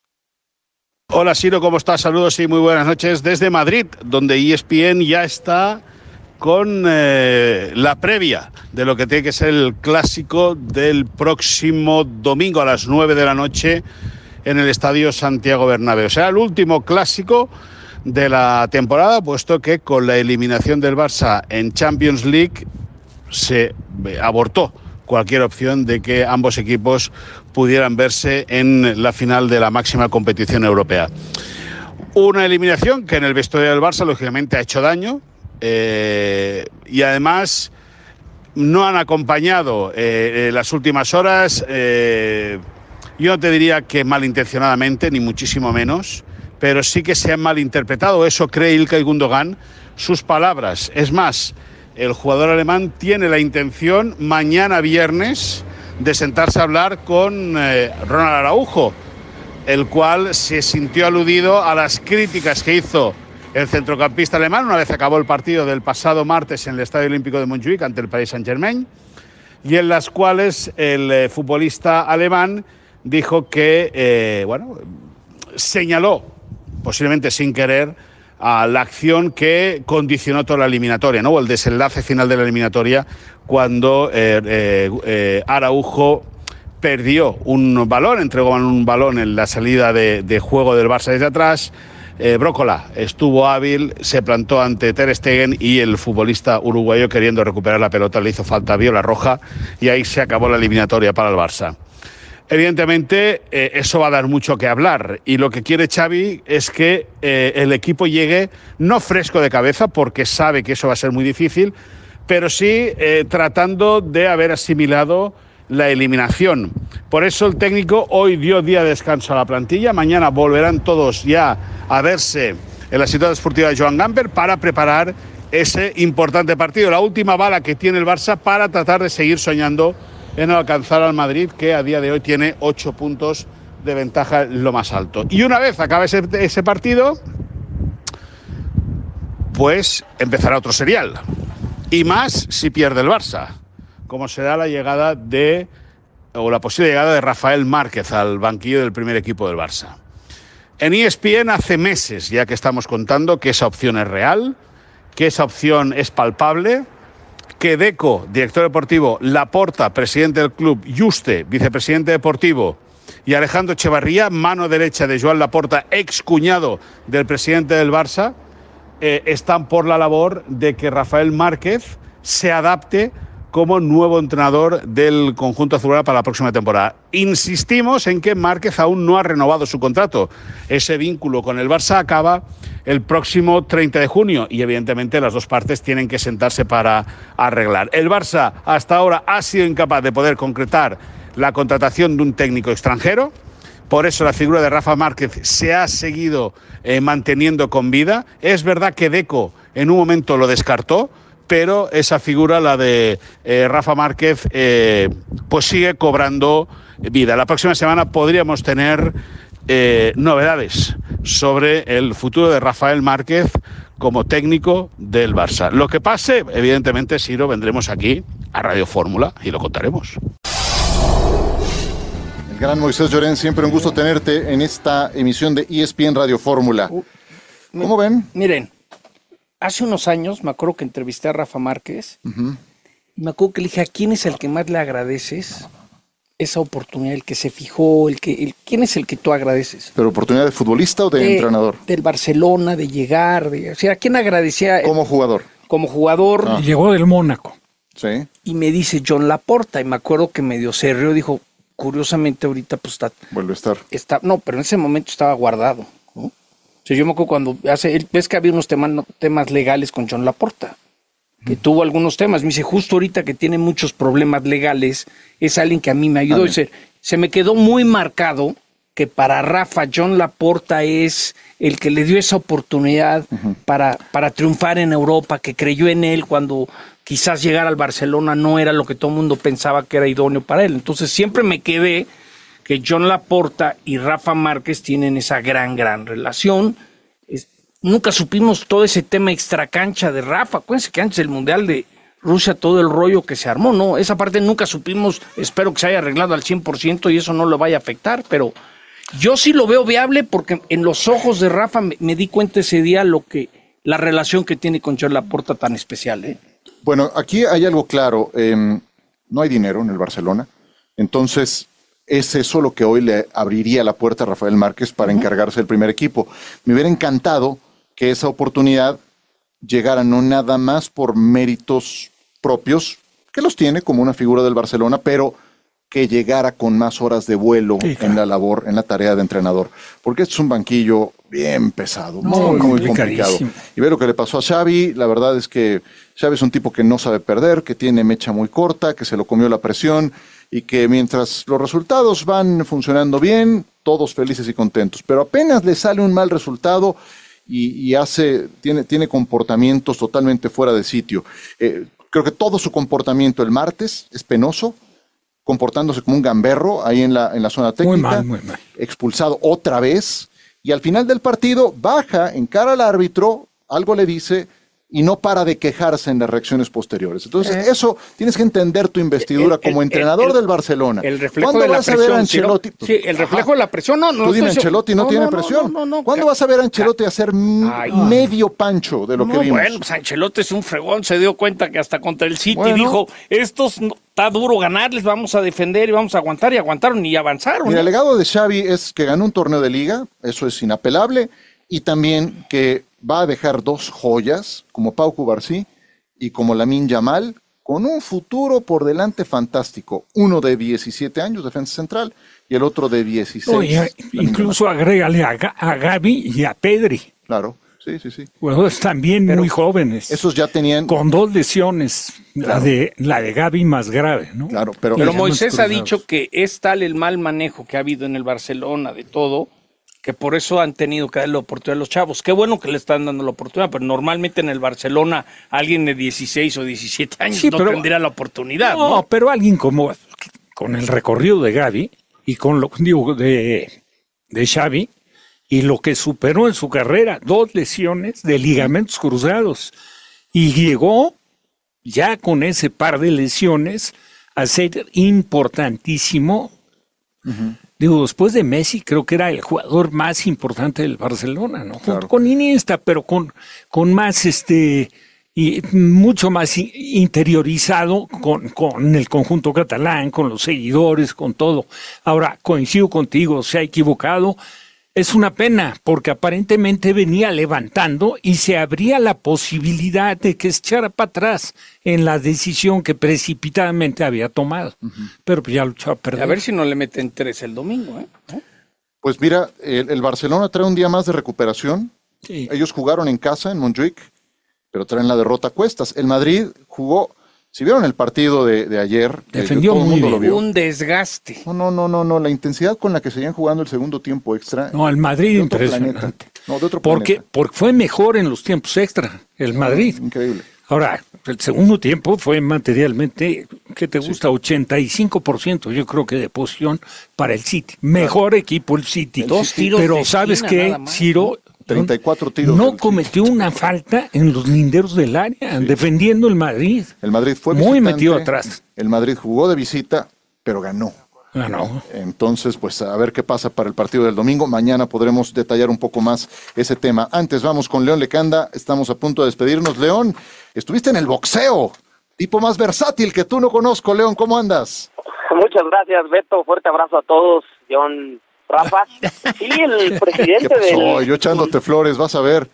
Hola Ciro, ¿cómo estás? Saludos y muy buenas noches desde Madrid, donde E S P N ya está con eh, la previa de lo que tiene que ser el clásico del próximo domingo a las nueve de la noche en el Estadio Santiago Bernabéu. Será el último clásico de la temporada, puesto que con la eliminación del Barça en Champions League se abortó cualquier opción de que ambos equipos pudieran verse en la final de la máxima competición europea. Una eliminación que en el vestuario del Barça lógicamente ha hecho daño, eh, y además no han acompañado eh, en las últimas horas, eh, yo no te diría que malintencionadamente, ni muchísimo menos, pero sí que se han malinterpretado, eso cree Ilkay Gundogan, sus palabras. Es más, el jugador alemán tiene la intención mañana viernes de sentarse a hablar con eh, Ronald Araujo, el cual se sintió aludido a las críticas que hizo el centrocampista alemán una vez acabó el partido del pasado martes en el Estadio Olímpico de Montjuic ante el Paris Saint-Germain, y en las cuales el eh, futbolista alemán dijo que, eh, bueno, señaló, posiblemente sin querer, a la acción que condicionó toda la eliminatoria, ¿no? O el desenlace final de la eliminatoria, cuando eh, eh, eh, Araujo perdió un balón, entregó un balón en la salida de, de juego del Barça desde atrás. Eh, Brócola estuvo hábil, se plantó ante Ter Stegen y el futbolista uruguayo, queriendo recuperar la pelota, le hizo falta, vio la roja y ahí se acabó la eliminatoria para el Barça. Evidentemente, eh, eso va a dar mucho que hablar, y lo que quiere Xavi es que eh, el equipo llegue no fresco de cabeza, porque sabe que eso va a ser muy difícil, pero sí eh, tratando de haber asimilado la eliminación. Por eso el técnico hoy dio día de descanso a la plantilla. Mañana volverán todos ya a verse en la ciudad deportiva de Joan Gamper para preparar ese importante partido, la última bala que tiene el Barça para tratar de seguir soñando en alcanzar al Madrid, que a día de hoy tiene ocho puntos de ventaja, lo más alto. Y una vez acabe ese, ese partido, pues empezará otro serial. Y más si pierde el Barça, como será la llegada de, o la posible llegada de Rafael Márquez al banquillo del primer equipo del Barça. En E S P N hace meses ya que estamos contando que esa opción es real, que esa opción es palpable, que Deco, director deportivo, Laporta, presidente del club, Juste, vicepresidente deportivo, y Alejandro Echevarría, mano derecha de Joan Laporta, ex cuñado del presidente del Barça, eh, están por la labor de que Rafael Márquez se adapte como nuevo entrenador del conjunto azulgrana para la próxima temporada. Insistimos en que Márquez aún no ha renovado su contrato. Ese vínculo con el Barça acaba el próximo treinta de junio y evidentemente las dos partes tienen que sentarse para arreglar. El Barça hasta ahora ha sido incapaz de poder concretar la contratación de un técnico extranjero, por eso la figura de Rafa Márquez se ha seguido eh, manteniendo con vida. Es verdad que Deco en un momento lo descartó, pero esa figura, la de eh, Rafa Márquez, eh, pues sigue cobrando vida. La próxima semana podríamos tener eh, novedades sobre el futuro de Rafael Márquez como técnico del Barça. Lo que pase, evidentemente, Ciro, vendremos aquí a Radio Fórmula y lo contaremos. El gran Moisés Llorens, siempre un gusto tenerte en esta emisión de E S P N Radio Fórmula. ¿Cómo ven? Miren, hace unos años me acuerdo que entrevisté a Rafa Márquez uh-huh. y me acuerdo que le dije, ¿a quién es el que más le agradeces esa oportunidad, el que se fijó, el que, el, ¿quién es el que tú agradeces? ¿Pero oportunidad de futbolista o de, de entrenador? Del Barcelona, de llegar, de, o sea, ¿a quién agradecía? Como jugador. Como jugador. Ah. Llegó del Mónaco. Sí. Y me dice John Laporta, y me acuerdo que medio se rió, dijo, curiosamente ahorita pues está... Vuelve a estar. Está, no, pero en ese momento estaba guardado, ¿no? O sea, yo me acuerdo cuando hace, ves que había unos temas, no, temas legales con John Laporta, que tuvo algunos temas. Me dice, justo ahorita que tiene muchos problemas legales, es alguien que a mí me ayudó. Se, se me quedó muy marcado que para Rafa, John Laporta es el que le dio esa oportunidad uh-huh. para, para triunfar en Europa, que creyó en él cuando quizás llegar al Barcelona no era lo que todo el mundo pensaba que era idóneo para él. Entonces siempre me quedé que John Laporta y Rafa Márquez tienen esa gran, gran relación. Es, Nunca supimos todo ese tema extracancha de Rafa. Acuérdense que antes del Mundial de Rusia todo el rollo que se armó, ¿no? Esa parte nunca supimos, espero que se haya arreglado al cien por ciento y eso no lo vaya a afectar, pero yo sí lo veo viable porque en los ojos de Rafa me, me di cuenta ese día lo que la relación que tiene con John Laporta tan especial, ¿eh? Bueno, aquí hay algo claro, eh, no hay dinero en el Barcelona, entonces es eso lo que hoy le abriría la puerta a Rafael Márquez para uh-huh. encargarse del primer equipo. Me hubiera encantado que esa oportunidad llegara no nada más por méritos propios, que los tiene como una figura del Barcelona, pero que llegara con más horas de vuelo sí, claro. en la labor, en la tarea de entrenador. Porque este es un banquillo bien pesado, no, muy, muy complicado. Y ve lo que le pasó a Xavi, la verdad es que Xavi es un tipo que no sabe perder, que tiene mecha muy corta, que se lo comió la presión y que mientras los resultados van funcionando bien, todos felices y contentos. Pero apenas le sale un mal resultado y, y hace, tiene, tiene comportamientos totalmente fuera de sitio. Eh, creo que todo su comportamiento el martes es penoso, comportándose como un gamberro ahí en la, en la zona técnica, muy mal, muy mal. Expulsado otra vez, y al final del partido baja, encara al árbitro, algo le dice, y no para de quejarse en las reacciones posteriores. Entonces, eh. eso, tienes que entender tu investidura el, el, como el, entrenador el, del Barcelona. El reflejo de la vas presión, a ver a Ancelotti? ¿sí, no? Sí, el reflejo Ajá. de la presión, no, no. Tú dime, Ancelotti no, no tiene no, presión. No, no, no, ¿Cuándo no, vas a ver a Ancelotti hacer Ay, medio pancho de lo no, que vimos? Bueno, pues Ancelotti es un fregón, se dio cuenta que hasta contra el City bueno. dijo, estos está duro ganarles, vamos a defender y vamos a aguantar, y aguantaron y avanzaron. Mira, ¿no? el legado de Xavi es que ganó un torneo de liga, eso es inapelable, y también que va a dejar dos joyas, como Pau Cubarsí y como Lamine Yamal, con un futuro por delante fantástico. Uno de diecisiete años, defensa central, y el otro de dieciséis. Oye, incluso agrégale a, G- a Gavi y a Pedri. Claro, sí, sí, sí. Pues también Pero muy jóvenes. Esos ya tenían... Con dos lesiones, claro. la, de, la de Gavi más grave, ¿no? Claro, pero... Pero Moisés ha dicho que es tal el mal manejo que ha habido en el Barcelona de todo, que por eso han tenido que darle la oportunidad a los chavos. Qué bueno que le están dando la oportunidad, pero normalmente en el Barcelona alguien de dieciséis o diecisiete años sí, no pero, tendría la oportunidad. No, ¿no? Pero alguien como con el recorrido de Gavi y con lo digo de, de Xavi y lo que superó en su carrera, dos lesiones de ligamentos cruzados, y llegó ya con ese par de lesiones a ser importantísimo. Uh-huh. Digo, después de Messi, creo que era el jugador más importante del Barcelona, ¿no? Claro. Con Iniesta, pero con, con más, este, y mucho más interiorizado con, con el conjunto catalán, con los seguidores, con todo. Ahora, coincido contigo, se ha equivocado. Es una pena, porque aparentemente venía levantando y se abría la posibilidad de que se echara para atrás en la decisión que precipitadamente había tomado. Uh-huh. Pero pues ya lo echó a perder. A ver si no le meten tres el domingo, ¿eh? ¿Eh? Pues mira, el, el Barcelona trae un día más de recuperación. Sí. Ellos jugaron en casa, en Montjuic, pero traen la derrota a cuestas. El Madrid jugó Si vieron el partido de, de ayer, defendió todo el muy mundo bien. lo vio. Un desgaste. No, no, no, no, no, la intensidad con la que seguían jugando el segundo tiempo extra. No, el Madrid de otro impresionante. planeta. No, de otro porque, planeta. porque fue mejor en los tiempos extra, el Madrid. Increíble. Ahora, el segundo tiempo fue materialmente, ¿qué te gusta? Sí. ochenta y cinco por ciento, yo creo que de posición para el City. Mejor claro. equipo el City. El Dos tiros Pero de ¿sabes esquina, qué, Ciro? treinta y cuatro tiros. No cometió una falta en los linderos del área, sí. defendiendo el Madrid. El Madrid fue muy metido atrás. El Madrid jugó de visita, pero ganó. Ganó. Entonces, pues a ver qué pasa para el partido del domingo. Mañana podremos detallar un poco más ese tema. Antes vamos con León Lecanda. Estamos a punto de despedirnos. León, estuviste en el boxeo. Tipo más versátil que tú no conozco. León, ¿cómo andas? Muchas gracias, Beto. Fuerte abrazo a todos. John, Rafa. Sí, el presidente ¿Qué pasó? del... Yo echándote flores, vas a ver.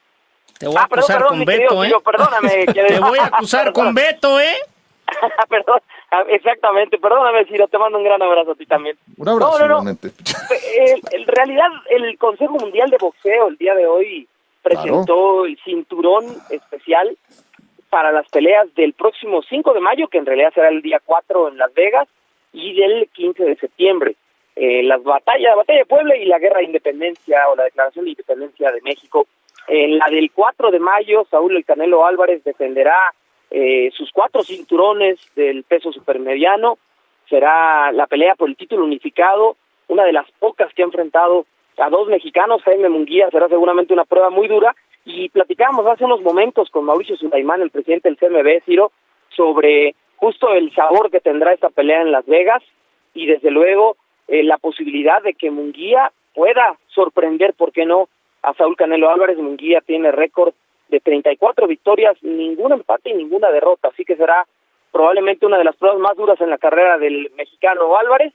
Te voy a acusar ah, perdón, con perdón, Beto, querido, ¿eh? Tío, perdóname. Te voy a acusar con Beto, ¿eh? Perdón, exactamente. Perdóname, Ciro, te mando un gran abrazo a ti también. Un abrazo, no, no, no. eh, En realidad, el Consejo Mundial de Boxeo el día de hoy presentó claro. el cinturón especial para las peleas del próximo cinco de mayo, que en realidad será el día cuatro en Las Vegas, y del quince de septiembre. Eh, las batallas, la batalla de Puebla y la guerra de independencia o la declaración de independencia de México. En la del cuatro de mayo, Saúl El Canelo Álvarez defenderá eh, sus cuatro cinturones del peso supermediano. Será la pelea por el título unificado, una de las pocas que ha enfrentado a dos mexicanos. Jaime Munguía será seguramente una prueba muy dura. Y platicábamos hace unos momentos con Mauricio Sulaimán, el presidente del C M B, Ciro, sobre justo el sabor que tendrá esta pelea en Las Vegas y desde luego eh, la posibilidad de que Munguía pueda sorprender, ¿por qué no?, a Saúl Canelo Álvarez. Munguía tiene récord de treinta y cuatro victorias, ningún empate y ninguna derrota, así que será probablemente una de las pruebas más duras en la carrera del mexicano Álvarez,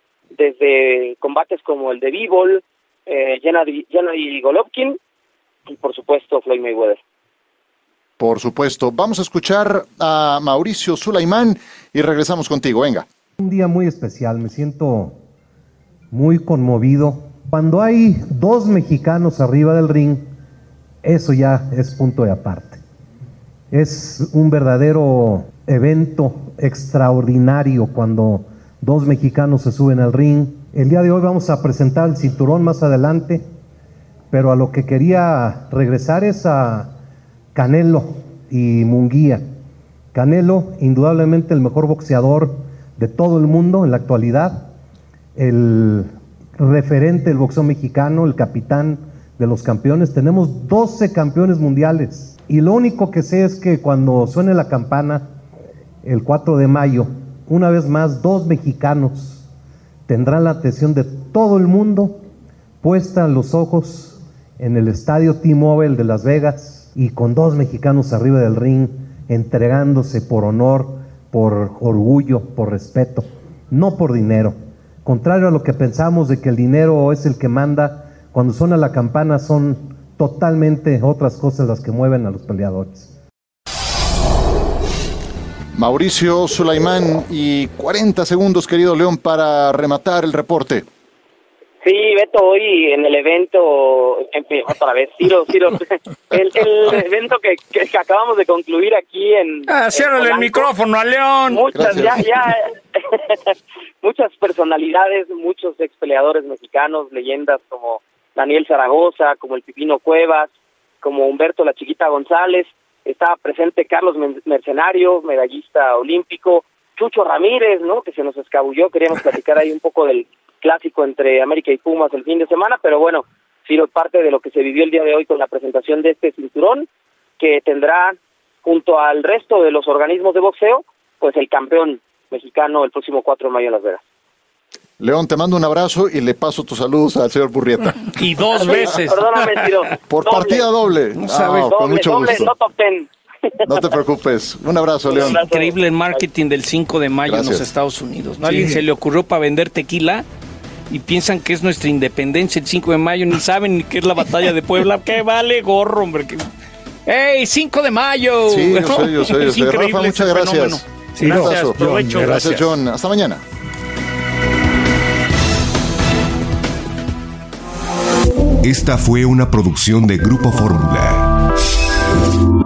desde combates como el de Bivol, eh, Gennady, Gennady Golovkin y por supuesto Floyd Mayweather. Por supuesto. Vamos a escuchar a Mauricio Sulaimán y regresamos contigo. Venga. Un día muy especial, me siento muy conmovido. Cuando hay dos mexicanos arriba del ring, eso ya es punto de aparte. Es un verdadero evento extraordinario cuando dos mexicanos se suben al ring. El día de hoy vamos a presentar el cinturón más adelante, pero a lo que quería regresar es a Canelo y Munguía. Canelo, indudablemente el mejor boxeador de todo el mundo en la actualidad, el referente del boxeo mexicano, el capitán de los campeones. Tenemos doce campeones mundiales y lo único que sé es que cuando suene la campana el cuatro de mayo, una vez más dos mexicanos tendrán la atención de todo el mundo puesta los ojos en el estadio T-Mobile de Las Vegas y con dos mexicanos arriba del ring entregándose por honor, por orgullo, por respeto, no por dinero. Contrario a lo que pensamos de que el dinero es el que manda, cuando suena la campana son totalmente otras cosas las que mueven a los peleadores. Mauricio Sulaimán y cuarenta segundos, querido León, para rematar el reporte. Sí, Beto, hoy en el evento, otra vez, Ciro, Ciro, el, el evento que, que acabamos de concluir aquí en... Ah, ciérrale el micrófono a León. Muchas, ya, ya, muchas personalidades, muchos ex peleadores mexicanos, leyendas como Daniel Zaragoza, como el Pipino Cuevas, como Humberto La Chiquita González, estaba presente Carlos Mercenario, medallista olímpico, Chucho Ramírez, ¿no?, que se nos escabulló. Queríamos platicar ahí un poco del clásico entre América y Pumas el fin de semana, pero bueno, Ciro, parte de lo que se vivió el día de hoy con la presentación de este cinturón, que tendrá junto al resto de los organismos de boxeo, pues el campeón mexicano el próximo cuatro de mayo en Las Vegas. León, te mando un abrazo y le paso tus saludos al señor Burrieta. Y dos veces. Perdóname, Ciro. Por doble. partida doble. No sabes, doble, con mucho doble, gusto. no top ten. No te preocupes. Un abrazo, León. Es increíble el marketing del cinco de mayo Gracias. en los Estados Unidos, ¿no? Sí. Alguien se le ocurrió para vender tequila y piensan que es nuestra independencia el cinco de mayo, ni saben ni qué es la batalla de Puebla. ¡Qué vale gorro, hombre! ¿Qué... ¡Ey, cinco de mayo! Sí, yo sé, yo sé. Yo Es sé. increíble Rafa, muchas ese gracias. Sí, un gracias, abrazo. John, Provecho. gracias. Gracias, John. Hasta mañana. Esta fue una producción de Grupo Fórmula.